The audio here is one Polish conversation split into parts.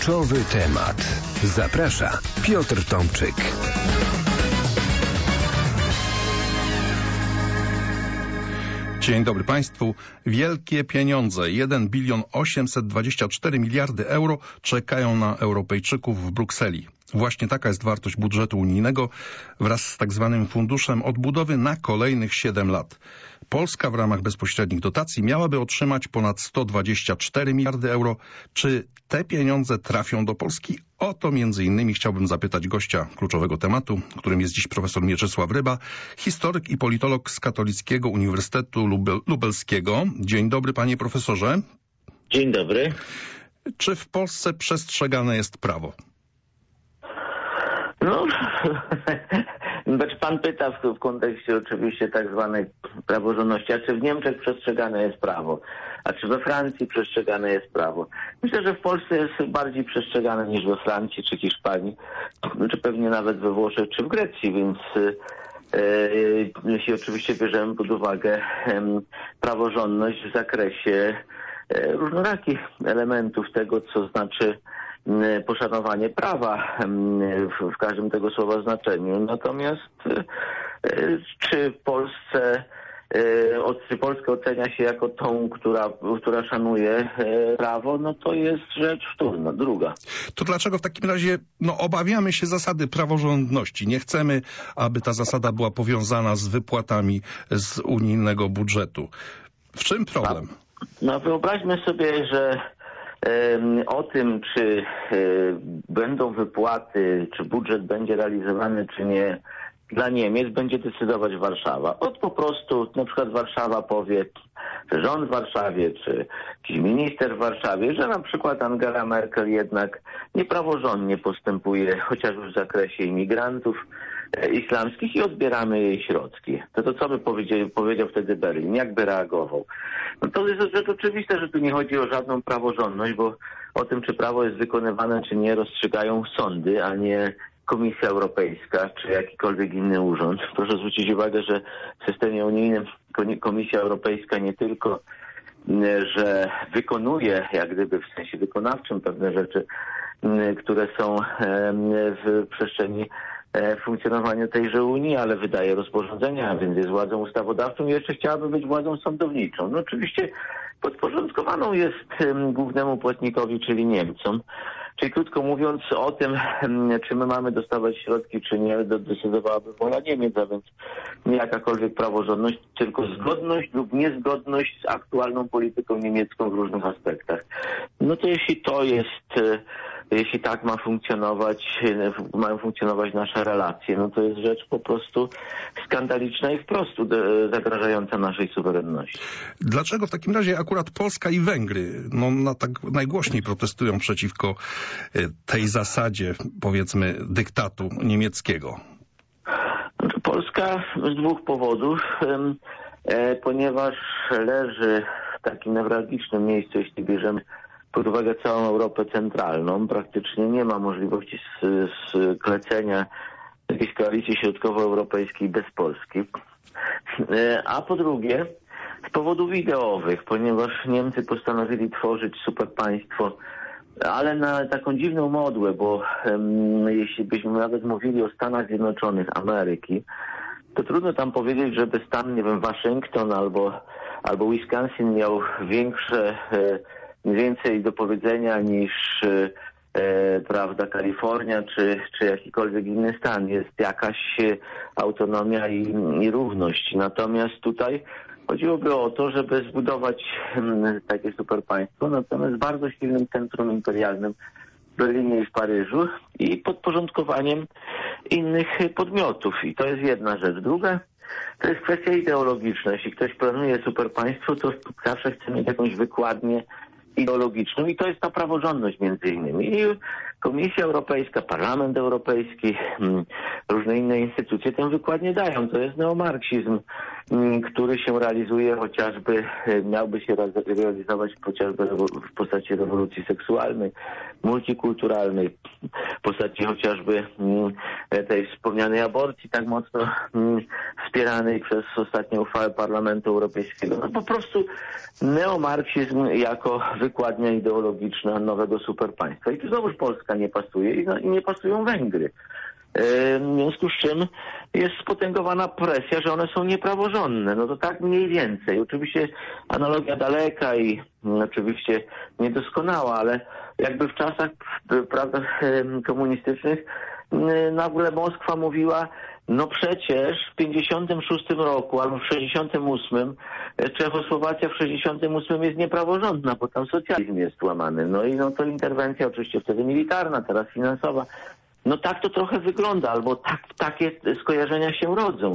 Kluczowy temat. Zaprasza Piotr Tomczyk. Dzień dobry Państwu. Wielkie pieniądze, 1 824 miliardy euro czekają na Europejczyków w Brukseli. Właśnie taka jest wartość budżetu unijnego wraz z tak zwanym funduszem odbudowy na kolejnych 7 lat. Polska w ramach bezpośrednich dotacji miałaby otrzymać ponad 124 miliardy euro. Czy te pieniądze trafią do Polski? O to między innymi chciałbym zapytać gościa kluczowego tematu, którym jest dziś profesor Mieczysław Ryba, historyk i politolog z Katolickiego Uniwersytetu Lubelskiego. Dzień dobry, panie profesorze. Dzień dobry. Czy w Polsce przestrzegane jest prawo? No, pan pyta w kontekście oczywiście tak zwanej praworządności, a czy w Niemczech przestrzegane jest prawo, a czy we Francji przestrzegane jest prawo. Myślę, że w Polsce jest bardziej przestrzegane niż we Francji czy Hiszpanii, czy pewnie nawet we Włoszech czy w Grecji, więc jeśli oczywiście bierzemy pod uwagę praworządność w zakresie różnorakich elementów tego, co znaczy poszanowanie prawa w każdym tego słowa znaczeniu. Natomiast czy Polskę ocenia się jako tą, która szanuje prawo, no to jest rzecz wtórna, druga. To dlaczego w takim razie obawiamy się zasady praworządności? Nie chcemy, aby ta zasada była powiązana z wypłatami z unijnego budżetu. W czym problem? No wyobraźmy sobie, że o tym, czy będą wypłaty, czy budżet będzie realizowany, czy nie, dla Niemiec będzie decydować Warszawa. Po prostu na przykład Warszawa powie, czy rząd w Warszawie, czy jakiś minister w Warszawie, że na przykład Angela Merkel jednak niepraworządnie postępuje chociażby w zakresie imigrantów islamskich i odbieramy jej środki. To co by powiedział wtedy Berlin? Jak by reagował? No to jest rzecz oczywista, że tu nie chodzi o żadną praworządność, bo o tym, czy prawo jest wykonywane, czy nie, rozstrzygają sądy, a nie Komisja Europejska, czy jakikolwiek inny urząd. Proszę zwrócić uwagę, że w systemie unijnym Komisja Europejska nie tylko, że wykonuje, jak gdyby w sensie wykonawczym pewne rzeczy, które są w przestrzeni funkcjonowania tejże Unii, ale wydaje rozporządzenia, a więc jest władzą ustawodawczą i jeszcze chciałaby być władzą sądowniczą. No oczywiście podporządkowaną jest głównemu płatnikowi, czyli Niemcom. Czyli krótko mówiąc o tym, czy my mamy dostawać środki, czy nie, decydowałaby wola Niemiec, a więc nie jakakolwiek praworządność, tylko zgodność lub niezgodność z aktualną polityką niemiecką w różnych aspektach. No to jeśli tak mają funkcjonować nasze relacje, no to jest rzecz po prostu skandaliczna i wprost zagrażająca naszej suwerenności. Dlaczego w takim razie akurat Polska i Węgry tak najgłośniej protestują przeciwko tej zasadzie, powiedzmy, dyktatu niemieckiego? Polska z dwóch powodów, ponieważ leży w takim newralgicznym miejscu, jeśli bierzemy pod uwagę całą Europę centralną, praktycznie nie ma możliwości sklecenia jakiejś koalicji środkowoeuropejskiej bez Polski. A po drugie, z powodów ideowych, ponieważ Niemcy postanowili tworzyć superpaństwo, ale na taką dziwną modłę, bo jeśli byśmy nawet mówili o Stanach Zjednoczonych Ameryki, to trudno tam powiedzieć, żeby stan, nie wiem, Waszyngton albo Wisconsin miał więcej do powiedzenia niż Kalifornia czy jakikolwiek inny stan. Jest jakaś autonomia i równość. Natomiast tutaj chodziłoby o to, żeby zbudować takie superpaństwo, natomiast z bardzo silnym centrum imperialnym w Berlinie i w Paryżu i podporządkowaniem innych podmiotów. I to jest jedna rzecz. Druga to jest kwestia ideologiczna. Jeśli ktoś planuje superpaństwo, to zawsze chce mieć jakąś wykładnię ideologiczną i to jest ta praworządność między innymi. I Komisja Europejska, Parlament Europejski, różne inne instytucje tę wykładnię dają. To jest neomarksizm który się realizuje chociażby, miałby się realizować chociażby w postaci rewolucji seksualnej, multikulturalnej, w postaci chociażby tej wspomnianej aborcji, tak mocno wspieranej przez ostatnie uchwały Parlamentu Europejskiego. No po prostu neomarksizm jako wykładnia ideologiczna nowego superpaństwa. I tu znowuż Polska nie pasuje i nie pasują Węgry. W związku z czym jest spotęgowana presja, że one są niepraworządne. No to tak mniej więcej. Oczywiście analogia daleka i oczywiście niedoskonała, ale jakby w czasach, prawda, komunistycznych nagle Moskwa mówiła, no przecież w 56 roku albo w 68 Czechosłowacja w 68 jest niepraworządna, bo tam socjalizm jest łamany. No i to interwencja oczywiście wtedy militarna, teraz finansowa. No tak to trochę wygląda, albo takie skojarzenia się rodzą.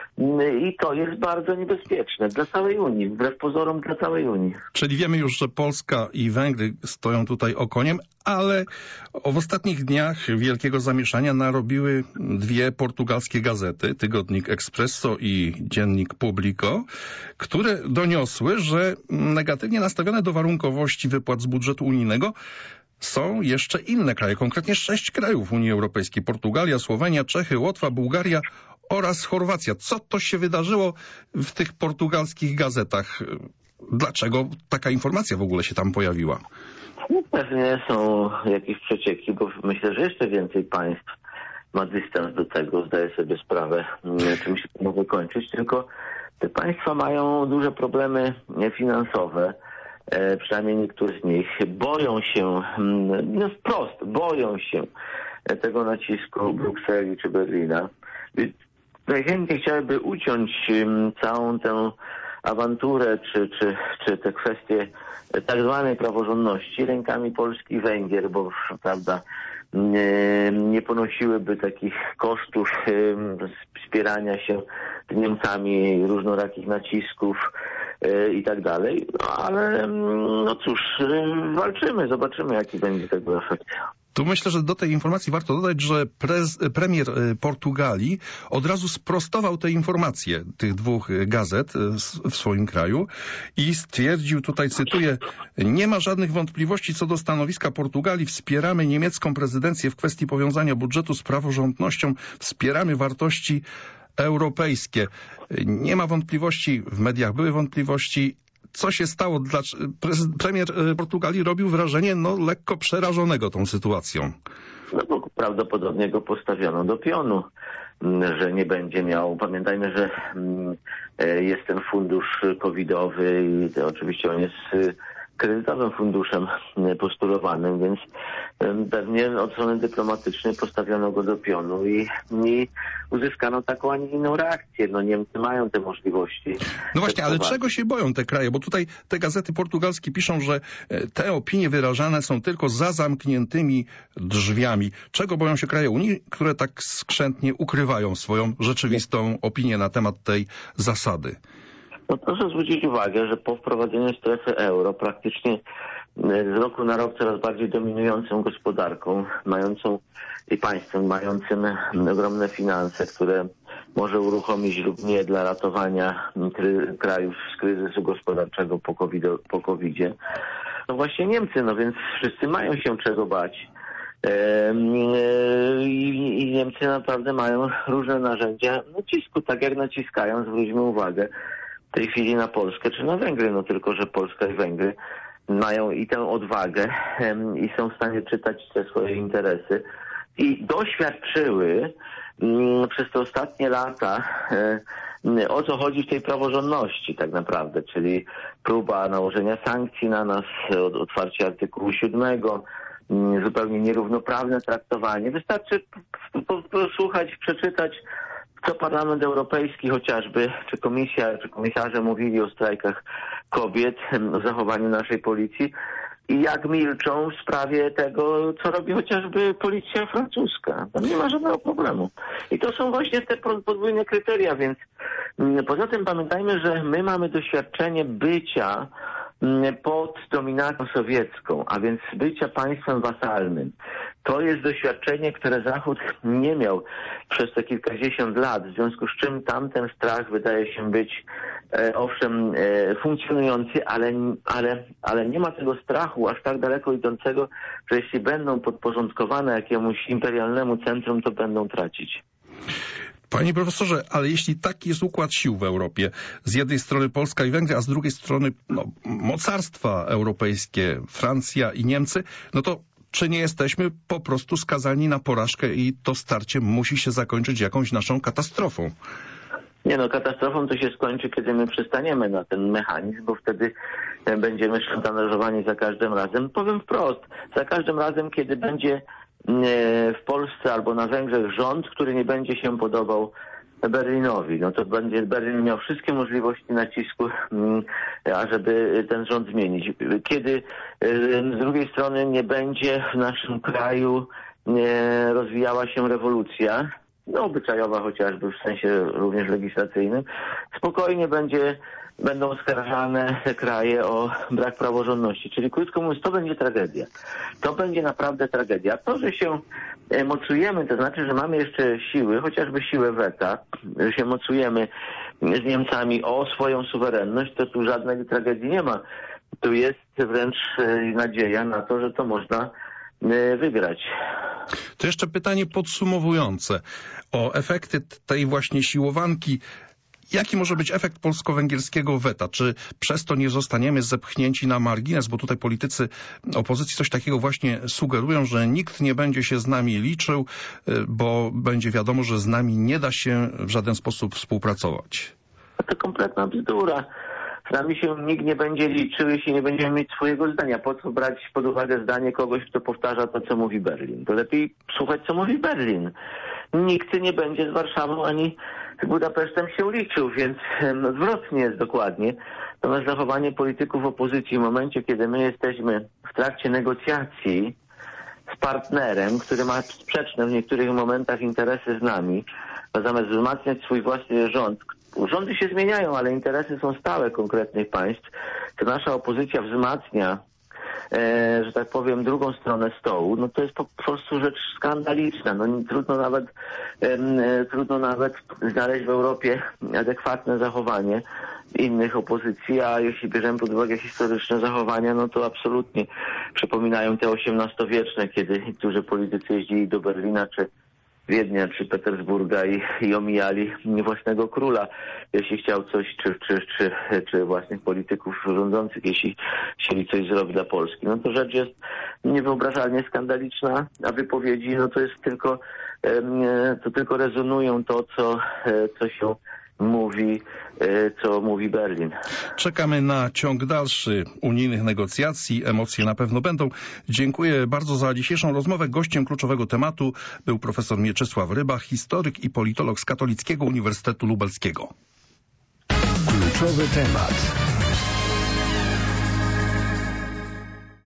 I to jest bardzo niebezpieczne dla całej Unii, wbrew pozorom dla całej Unii. Czyli wiemy już, że Polska i Węgry stoją tutaj okoniem, ale w ostatnich dniach wielkiego zamieszania narobiły dwie portugalskie gazety, tygodnik Expresso i dziennik Publico, które doniosły, że negatywnie nastawione do warunkowości wypłat z budżetu unijnego są jeszcze inne kraje, konkretnie 6 krajów Unii Europejskiej. Portugalia, Słowenia, Czechy, Łotwa, Bułgaria oraz Chorwacja. Co to się wydarzyło w tych portugalskich gazetach? Dlaczego taka informacja w ogóle się tam pojawiła? No, pewnie są jakieś przecieki, bo myślę, że jeszcze więcej państw ma dystans do tego, zdaje sobie sprawę, czym się to może kończyć. Tylko te państwa mają duże problemy finansowe. Przynajmniej niektórzy z nich boją się, no wprost, boją się tego nacisku Brukseli czy Berlina. Najchętniej chciałyby uciąć całą tę awanturę czy te kwestie tak zwanej praworządności rękami Polski i Węgier, bo prawda nie ponosiłyby takich kosztów wspierania się z Niemcami, różnorakich nacisków i tak dalej. No, ale no cóż, walczymy, zobaczymy jaki będzie tego efekt. Tu myślę, że do tej informacji warto dodać, że premier Portugalii od razu sprostował te informacje tych dwóch gazet w swoim kraju i stwierdził, tutaj cytuję, nie ma żadnych wątpliwości co do stanowiska Portugalii, wspieramy niemiecką prezydencję w kwestii powiązania budżetu z praworządnością, wspieramy wartości europejskie. Nie ma wątpliwości, w mediach były wątpliwości. Co się stało? Premier Portugalii robił wrażenie lekko przerażonego tą sytuacją. No bo prawdopodobnie go postawiono do pionu, że nie będzie miał. Pamiętajmy, że jest ten fundusz covidowy i to oczywiście on jest kredytowym funduszem postulowanym, więc pewnie od strony dyplomatycznej postawiono go do pionu i uzyskano taką, a nie inną reakcję. No Niemcy mają te możliwości. No właśnie, ale czego się boją te kraje? Bo tutaj te gazety portugalskie piszą, że te opinie wyrażane są tylko za zamkniętymi drzwiami. Czego boją się kraje Unii, które tak skrzętnie ukrywają swoją rzeczywistą opinię na temat tej zasady? No proszę zwrócić uwagę, że po wprowadzeniu strefy euro praktycznie z roku na rok coraz bardziej dominującą gospodarką, i państwem mającym ogromne finanse, które może uruchomić lub nie dla ratowania krajów z kryzysu gospodarczego po COVID-zie. No właśnie Niemcy, no więc wszyscy mają się czego bać. I Niemcy naprawdę mają różne narzędzia nacisku, tak jak naciskają, zwróćmy uwagę, w tej chwili na Polskę czy na Węgry, no tylko że Polska i Węgry mają i tę odwagę i są w stanie czytać te swoje interesy i doświadczyły przez te ostatnie lata o co chodzi w tej praworządności tak naprawdę, czyli próba nałożenia sankcji na nas, otwarcie artykułu 7, zupełnie nierównoprawne traktowanie. Wystarczy posłuchać, przeczytać, co Parlament Europejski chociażby, czy komisja, czy komisarze mówili o strajkach kobiet, o zachowaniu naszej policji i jak milczą w sprawie tego, co robi chociażby policja francuska. Tam nie ma żadnego problemu. I to są właśnie te podwójne kryteria, więc poza tym pamiętajmy, że my mamy doświadczenie bycia pod dominacją sowiecką, a więc bycia państwem wasalnym. To jest doświadczenie, które Zachód nie miał przez te kilkadziesiąt lat, w związku z czym tamten strach wydaje się być owszem funkcjonujący, ale nie ma tego strachu aż tak daleko idącego, że jeśli będą podporządkowane jakiemuś imperialnemu centrum, to będą tracić. Panie profesorze, ale jeśli taki jest układ sił w Europie, z jednej strony Polska i Węgry, a z drugiej strony mocarstwa europejskie, Francja i Niemcy, no to czy nie jesteśmy po prostu skazani na porażkę i to starcie musi się zakończyć jakąś naszą katastrofą? Nie no, katastrofą to się skończy, kiedy my przystaniemy na ten mechanizm, bo wtedy będziemy szantażowani za każdym razem. Powiem wprost, za każdym razem, kiedy będzie w Polsce albo na Węgrzech rząd, który nie będzie się podobał Berlinowi, no to będzie Berlin miał wszystkie możliwości nacisku, ażeby ten rząd zmienić. Kiedy z drugiej strony nie będzie w naszym kraju rozwijała się rewolucja, no obyczajowa chociażby w sensie również legislacyjnym, spokojnie będą oskarżane te kraje o brak praworządności. Czyli krótko mówiąc, to będzie tragedia. To będzie naprawdę tragedia. To, że się mocujemy, to znaczy, że mamy jeszcze siły, chociażby siłę weta, że się mocujemy z Niemcami o swoją suwerenność, to tu żadnej tragedii nie ma. Tu jest wręcz nadzieja na to, że to można wygrać. To jeszcze pytanie podsumowujące o efekty tej właśnie siłowanki. Jaki może być efekt polsko-węgierskiego weta? Czy przez to nie zostaniemy zepchnięci na margines? Bo tutaj politycy opozycji coś takiego właśnie sugerują, że nikt nie będzie się z nami liczył, bo będzie wiadomo, że z nami nie da się w żaden sposób współpracować. To kompletna bzdura. Z nami się nikt nie będzie liczył, jeśli nie będziemy mieć swojego zdania. Po co brać pod uwagę zdanie kogoś, kto powtarza to, co mówi Berlin? To lepiej słuchać, co mówi Berlin. Nikt nie będzie z Warszawą ani z Budapesztem się liczył, więc odwrotnie jest dokładnie. Natomiast zachowanie polityków opozycji w momencie, kiedy my jesteśmy w trakcie negocjacji z partnerem, który ma sprzeczne w niektórych momentach interesy z nami, zamiast wzmacniać swój własny rząd, rządy się zmieniają, ale interesy są stałe konkretnych państw, to nasza opozycja wzmacnia, że tak powiem, drugą stronę stołu, no to jest po prostu rzecz skandaliczna. No trudno nawet znaleźć w Europie adekwatne zachowanie innych opozycji, a jeśli bierzemy pod uwagę historyczne zachowania, no to absolutnie przypominają te XVIII-wieczne, kiedy niektórzy politycy jeździli do Berlina czy Wiednia czy Petersburga i omijali własnego króla, jeśli chciał coś, czy własnych polityków rządzących, jeśli chcieli coś zrobić dla Polski. No to rzecz jest niewyobrażalnie skandaliczna, a wypowiedzi, no to jest tylko rezonują to, co się mówi, co mówi Berlin. Czekamy na ciąg dalszy unijnych negocjacji. Emocje na pewno będą. Dziękuję bardzo za dzisiejszą rozmowę. Gościem kluczowego tematu był profesor Mieczysław Ryba, historyk i politolog z Katolickiego Uniwersytetu Lubelskiego. Kluczowy temat.